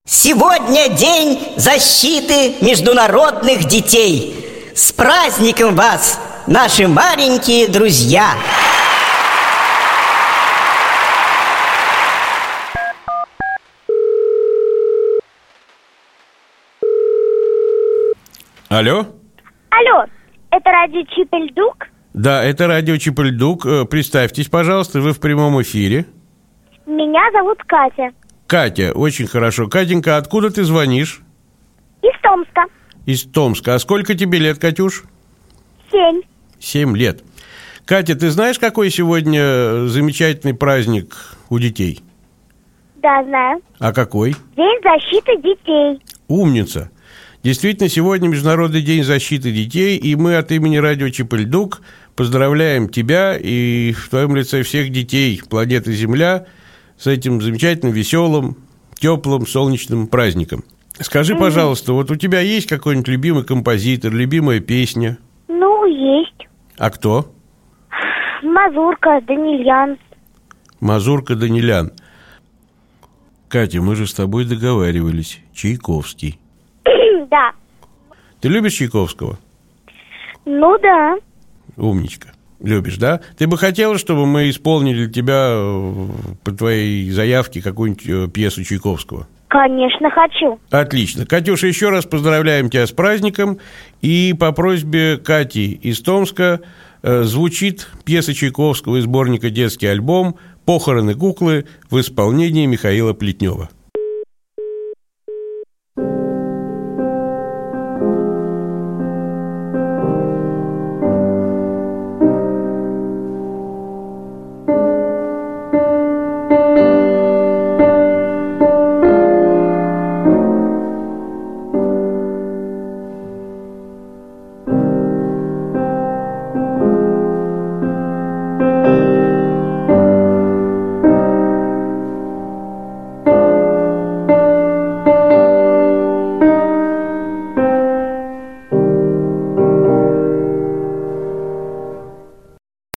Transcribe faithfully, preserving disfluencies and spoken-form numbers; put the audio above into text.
Сегодня день защиты международных детей. С праздником вас, наши маленькие друзья! Алло? Алло, это радио Чип-и-Ль-Дук? Да, это радио Чип-и-Ль-Дук. Представьтесь, пожалуйста, вы в прямом эфире. Меня зовут Катя. Катя, очень хорошо. Катенька, откуда ты звонишь? Из Томска. Из Томска. А сколько тебе лет, Катюш? Семь. Семь лет. Катя, ты знаешь, какой сегодня замечательный праздник у детей? Да, знаю. А какой? День защиты детей. Умница. Действительно, сегодня Международный день защиты детей, и мы от имени радио Чип-и-Ль-Дук поздравляем тебя и в твоем лице всех детей планеты Земля с этим замечательным, веселым, теплым, солнечным праздником. Скажи, mm-hmm. пожалуйста, вот у тебя есть какой-нибудь любимый композитор, любимая песня? Ну, есть. А кто? Мазурка, Данильян. Мазурка, Данилян. Катя, мы же с тобой договаривались. Чайковский. Да. Ты любишь Чайковского? Ну, да. Умничка. Любишь, да? Ты бы хотела, чтобы мы исполнили для тебя по твоей заявке какую-нибудь пьесу Чайковского? Конечно, хочу. Отлично. Катюша, еще раз поздравляем тебя с праздником. И по просьбе Кати из Томска э, звучит пьеса Чайковского из сборника «Детский альбом» «Похороны куклы» в исполнении Михаила Плетнева.